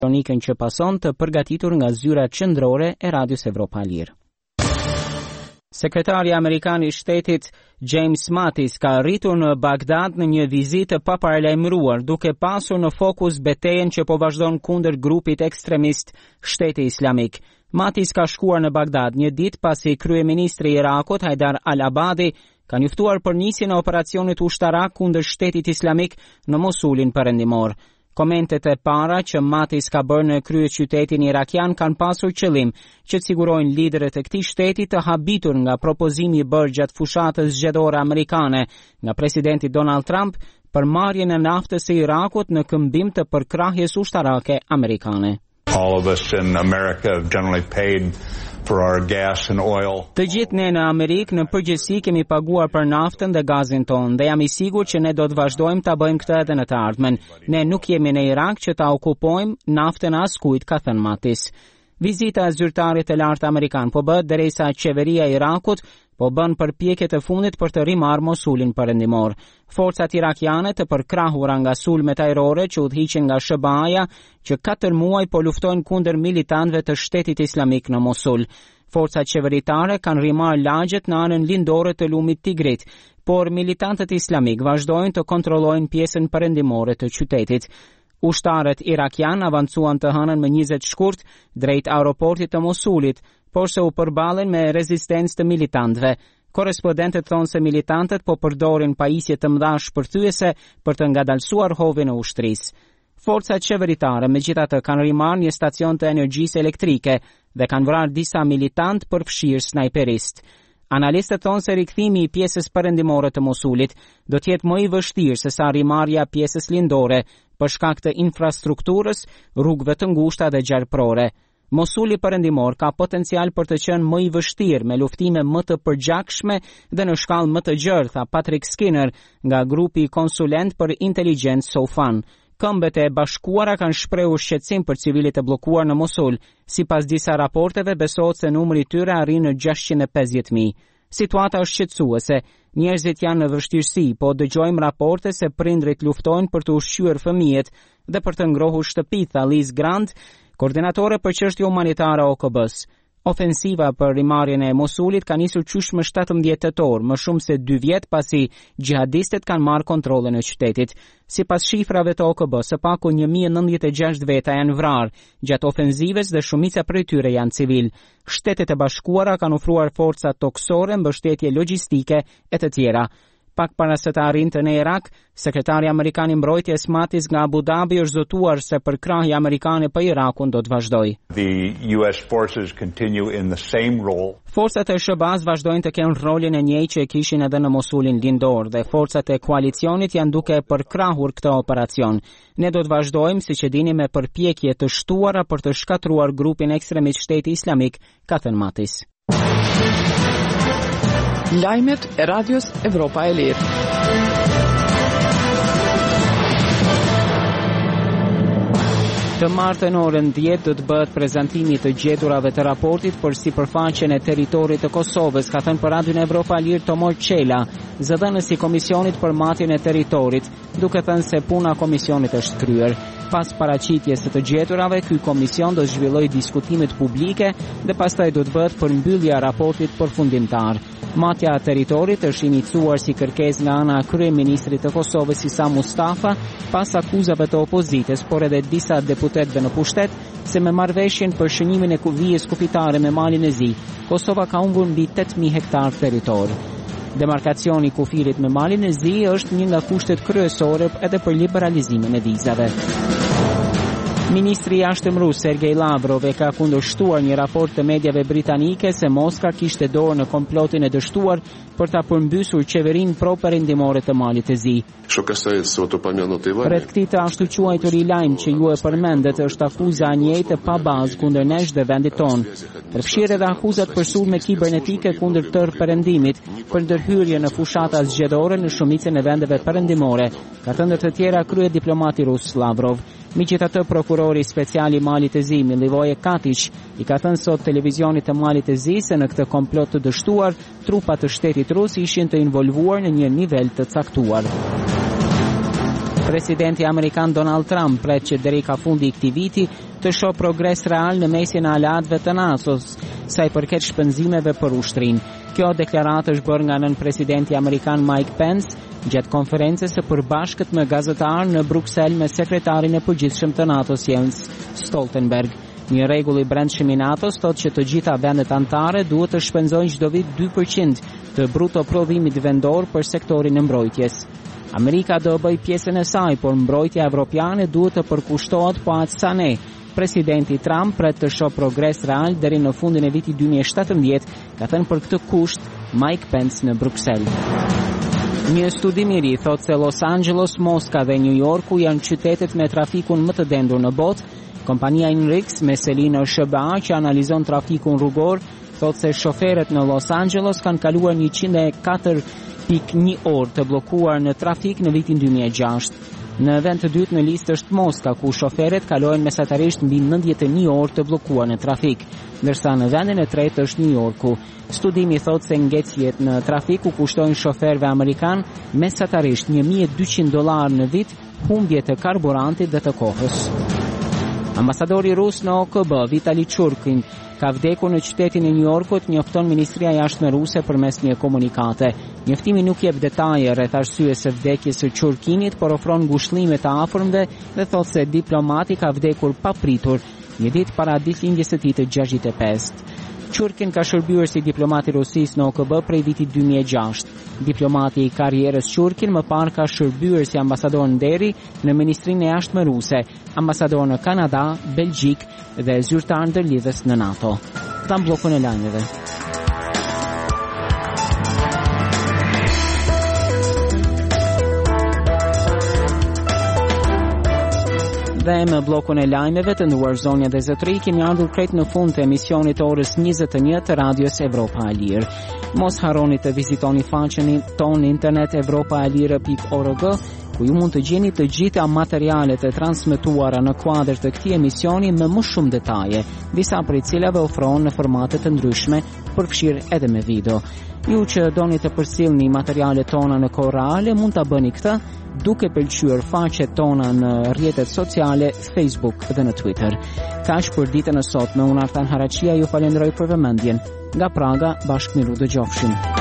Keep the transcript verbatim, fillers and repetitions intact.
kronikën që pason të përgatitur nga zyra qendrore e Radios Evropa Lir. Sekretari Amerikan i Shtetit James Mattis ka arritur në Bagdad në një vizitë pa paralajmëruar, duke pasur në fokus betejën që po vazhdon kundër grupit ekstremist Shteti Islamik. Mattis ka shkuar në Bagdad një ditë pasi kryeministri i Irakut Haidar al-Abadi ka njoftuar për nisjen e operacionit ushtarak kundër Shtetit Islamik në Mosulin perëndimor. Komentet e para që Mattis ka bërë në kryeqytetin irakian kanë pasur qëllim që të sigurojnë liderët e këtij shteti të habitur nga propozimi i bërë gjatë fushatës zgjedhore amerikane nga presidenti Donald Trump për marrjen e naftës së Irakut në këmbim të përkrahjes ushtarake amerikane. All of us in America have generally paid for our gas and oil. Të gjithë ne në Amerikë në përgjithësi kemi paguar për naftën dhe gazin tonë dhe jam i sigurt që ne do të vazhdojmë ta bëjmë këtë edhe në të ardhmen. Ne nuk jemi në Irak që ta okupojmë naftën e askujt, ka thënë Mattis. Vizita e zyrtarit të lartë amerikan po bëhet derisa qeveria e Irakut po bën përpjekjet e fundit për të rimarrë Mosulin perëndimor. Forcat irakiane të përkrahura nga sulmet ajrore që udhëhiqen nga S B A-ja që katër muaj po luftojnë kundër militantëve të Shtetit Islamik në Mosul. Forcat qeveritare kanë rimarrë lagjet në anën lindore të lumit Tigrit, por militantët islamik vazhdojnë të kontrollojnë pjesën perëndimore të qytetit. Ushtarët irakian avancuan të hënën me njëzet shkurt drejt aeroportit të Mosulit, por se u përballen me rezistencë të militantëve. Korrespondentët thonë se militantët po përdorin pajisje të mëdha shpërthyese për të ngadalësuar hovin e ushtrisë. Forcat qeveritare megjithatë kanë rimarrë një stacion të energjisë elektrike dhe kanë vrarë disa militantë për fshirë snajperist. Analistët thonë se rikthimi i pjesës perëndimore të Mosulit do të jetë më i vështirë se sa rimarrja pjesës lindore për shkak të infrastrukturës, rrugëve të ngushta dhe gjarprore. Mosuli perëndimor ka potencial për të qenë më i vështirë me luftime më të përgjakshme dhe në shkallë më të gjerë, tha Patrick Skinner nga grupi konsulent për inteligjencë Sofan. Këmbët e bashkuara kanë shprehur shqetësim për civilit e bllokuar në Mosul. Sipas disa raporteve besohet se numri i tyre arrin në gjashtëqind e pesëdhjetë mijë. Situata është shqetësuese. Njerëzit janë në vështirësi, po dëgjojmë raporte se prindrit luftojnë për të ushqyer fëmijët dhe për të ngrohur shtëpitë, tha Liz Grant, koordinatore për çështje humanitare O K B-s. Ofensiva për rimarrjen e Mosulit ka nisur qysh më shtatëmbëdhjetë tetor, më shumë se dy vjet pasi xhihadistët kanë marrë kontrollin e qytetit. Sipas shifrave të O K B, së paku një mijë e nëntëdhjetë e gjashtë veta janë vrarë gjatë ofenzivës dhe shumica prej tyre janë civil. Shtetet e Bashkuara kanë ofruar forca toksore, mbështetje logjistike e të tjera. Pak para se të arrinte në Irak, sekretari amerikan i mbrojtjes Mattis nga Abu Dhabi është zotuar se përkrahja amerikane për Irakun do të vazhdojë. The U S forces continue in the same role. Forcat e S B A-s vazhdojnë të kenë rolin e njëjtë që e kishin edhe në Mosulin lindor dhe forcat e koalicionit janë duke përkrahur këtë operacion. Ne do të vazhdojmë, siç e dini, me përpjekje të shtuara për të shkatruar grupin ekstremist Shteti Islamik, ka thënë Mattis. Lajmet e Radios Evropa e Lirë. Të martën orën dhjetë do të bëhet prezantimi të gjeturave të raportit për sipërfaqen e territorit të Kosovës, ka thënë për Radion Evropa Lirë Tomor Qela, zëdhënësi i Komisionit për Matjen e Territorit, duke thënë se puna komisionit është kryer. Pas paraqitjes së të gjeturave, ky komision do të zhvillojë diskutimet publike dhe pastaj do të bëhet përmbyllja e raportit përfundimtar. Matja e territorit është iniciuar si kërkesë nga ana e kryeministrit të Kosovës Isa Mustafa pas akuzave të opozitës, por edhe disa deputetëve në pushtet se me marrëveshjen për shënimin e kuvijës kufitare me Malin e Zi, Kosova ka humbur mbi tetë mijë hektar territor. Demarkacioni i kufirit me Malin e Zi është një nga kushtet kryesore edhe për liberalizimin e vizave. Ministri i Jashtëm rus Sergej Lavrov e ka kundërshtuar një raport të medjave britanike se Moska kishte dorë në komplotin e dështuar për ta përmbysur qeverinë pro-perëndimore të Malit të Zi. Rreth këtij të ashtu quajturi lajm që ju e përmendet është akuza e njëjtë pa bazë kundër nesh dhe vendit tonë. Përfshirë edhe akuzat për sulme kibernetike kundër tërë perëndimit për ndërhyrje në fushata zgjedhore në shumicën e vendeve perëndimore, ka thënë të tjera krye diplomati rus Lavrov. Megjithatë, prokurori special i Malit të Zi, Milivoje Katić, i ka thënë sot televizionit të Malit të Zi se në këtë komplot të dështuar, trupat të shtetit rus ishin të involvuar në një nivel të caktuar. Presidenti amerikan Donald Trump pret që deri ka fundi i këtij viti të shoh progres real në mesin e aleatëve të NATO-s, sa i përket shpenzimeve për ushtrinë. Kjo deklaratë është bërë nga nën presidenti amerikan Mike Pence gjatë konferencës së përbashkët me gazetarë në Bruksel me sekretarin e përgjithshëm të NATO-s Jens Stoltenberg. Një rregull i brendshëm i NATO-s thotë që të gjitha vendet anëtare duhet të shpenzojnë çdo vit dy përqind të bruto prodhimit vendor për sektorin e mbrojtjes. Amerika do bëj pjesën e saj, por mbrojtja evropiane duhet të përkushtohet po atë sa ne. Presidenti Trump pret të shoh progres real deri në fundin e vitit dy mijë e shtatëmbëdhjetë, ka thënë për këtë kusht Mike Pence në Bruksel. Një studim i ri thotë se Los Angeles, Moska dhe New Yorku janë qytetet me trafikun më të dendur në botë. Kompania Inrix me selin në S B A që analizon trafikun rrugor thotë se shoferët në Los Angeles kanë kaluar njëqind e katër pikë një orë të bllokuar në trafik në vitin dy mijë e gjashtë. Në vend të dytë në listë është Moska, ku shoferët kalojnë mesatarisht mbi nëntëdhjetë e një orë të bllokuar në trafik, ndërsa në vendin e tretë është New Yorku. Studimi thotë se ngecjet në trafik u kushtojnë shoferëve amerikan mesatarisht një mijë e dyqind dollar në vit, humbje të karburantit dhe të kohës. Ambasadori rus në O K B, Vitali Churkin, ka vdekur në qytetin e New Yorkut, njofton Ministria e Jashtme ruse përmes një komunikate. Njoftimi nuk jep detaje rreth arsyes së vdekjes së Churkinit, por ofron ngushëllime të afërmve dhe thotë se diplomati ka vdekur papritur, një ditë para ditëlindjes së tij të gjashtëdhjetë e pestë. Churkin ka shërbyer si diplomat i Rusisë në O K B prej vitit dy mijë e gjashtë. Diplomati i karrierës Churkin më parë ka shërbyer si ambasador në deri në Ministrinë e Jashtme ruse, ambasador në Kanada, Belgjik dhe zyrtar ndërlidhës në NATO. Tham bllokun e lajmeve. Dhe me blokun e lajmeve të nduar zonja dhe zotëri, kemi ardhur krejt në fund të emisionit orës njëzet e një të radios Evropa e Lirë. Mos harroni të vizitoni faqen tonë internet evropa e lirë pikë org, ku ju mund të gjeni të gjitha materialet e transmetuara në kuadër të këtij emisioni me më shumë detaje, disa prej cilave ofrohen në formate të ndryshme, përfshirë edhe me video. Ju që doni të përcjellni materialet tona në kohë reale mund ta bëni këtë duke pëlqyer faqet tona në rrjetet sociale, Facebook dhe në Twitter. Kaq për ditën e sotme, unë Artan Haraqia ju falenderoj për vëmendjen. Nga Praga, bashkë miru dëgjofshim.